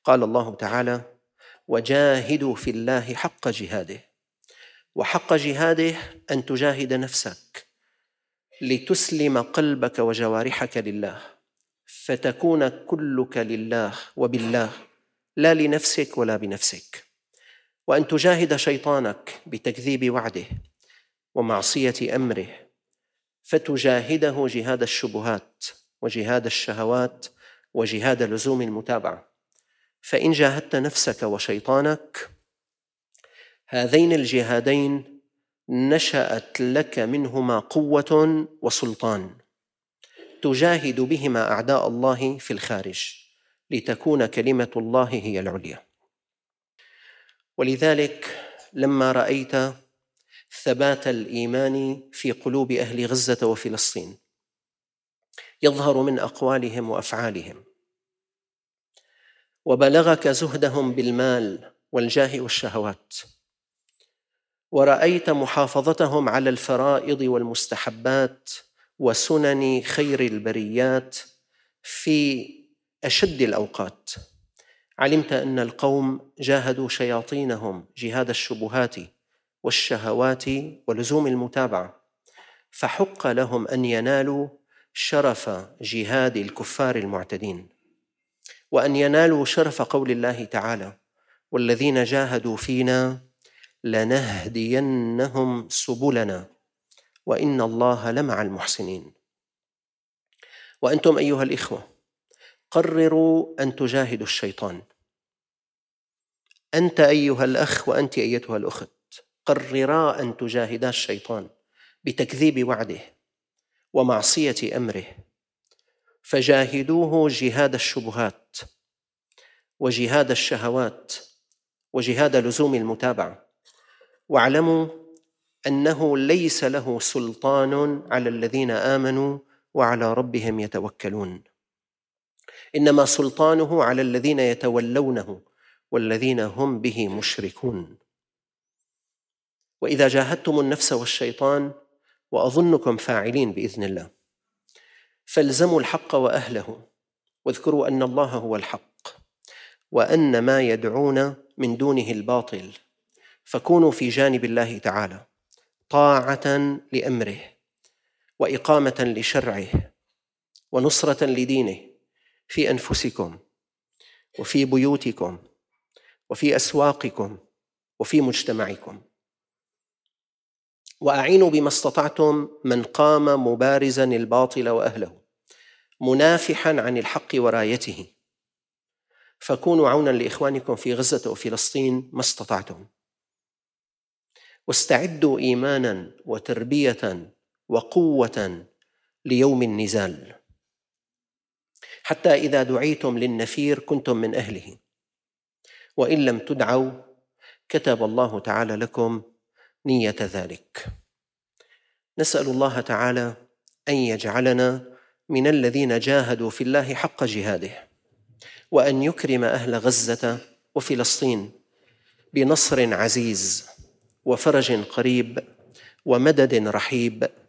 قال الله تعالى: وجاهدوا في الله حق جهاده. وحق جهاده أن تجاهد نفسك لتسلم قلبك وجوارحك لله، فتكون كلك لله وبالله، لا لنفسك ولا بنفسك. وأن تجاهد شيطانك بتكذيب وعده ومعصية أمره، فتجاهده جهاد الشبهات وجهاد الشهوات وجهاد لزوم المتابعة. فإن جاهدت نفسك وشيطانك، هذين الجهادين نشأت لك منهما قوة وسلطان تجاهد بهما أعداء الله في الخارج، لتكون كلمة الله هي العليا. ولذلك لما رأيت ثبات الإيمان في قلوب أهل غزة وفلسطين يظهر من أقوالهم وأفعالهم، وبلغك زهدهم بالمال والجاه والشهوات، ورأيت محافظتهم على الفرائض والمستحبات وسنن خير البريات في أشد الأوقات، علمت أن القوم جاهدوا شياطينهم جهاد الشبهات والشهوات ولزوم المتابعة، فحق لهم أن ينالوا شرف جهاد الكفار المعتدين، وأن ينالوا شرف قول الله تعالى: والذين جاهدوا فينا لنهدينهم سبلنا وإن الله لمع المحسنين. وأنتم أيها الإخوة قرروا أن تجاهدوا الشيطان. أنت أيها الأخ وأنت أيتها الأخت قررا أن تجاهدا الشيطان بتكذيب وعده ومعصية أمره، فجاهدوه جهاد الشبهات وجهاد الشهوات وجهاد لزوم المتابعة، واعلموا أنه ليس له سلطان على الذين آمنوا وعلى ربهم يتوكلون، إنما سلطانه على الذين يتولونه والذين هم به مشركون. وإذا جاهدتم النفس والشيطان، وأظنكم فاعلين بإذن الله، فالزموا الحق وأهله، واذكروا أن الله هو الحق وأن ما يدعون من دونه الباطل، فكونوا في جانب الله تعالى طاعة لأمره وإقامة لشرعه ونصرة لدينه في أنفسكم وفي بيوتكم وفي أسواقكم وفي مجتمعكم. وأعينوا بما استطعتم من قام مبارزاً الباطل وأهله منافحاً عن الحق ورايته، فكونوا عوناً لإخوانكم في غزة وفلسطين ما استطعتم، واستعدوا إيماناً وتربية وقوة ليوم النزال، حتى إذا دعيتم للنفير كنتم من أهله، وإن لم تدعوا كتب الله تعالى لكم نية ذلك. نسأل الله تعالى أن يجعلنا من الذين جاهدوا في الله حق جهاده، وأن يكرم أهل غزة وفلسطين بنصر عزيز وفرج قريب ومدد رحيب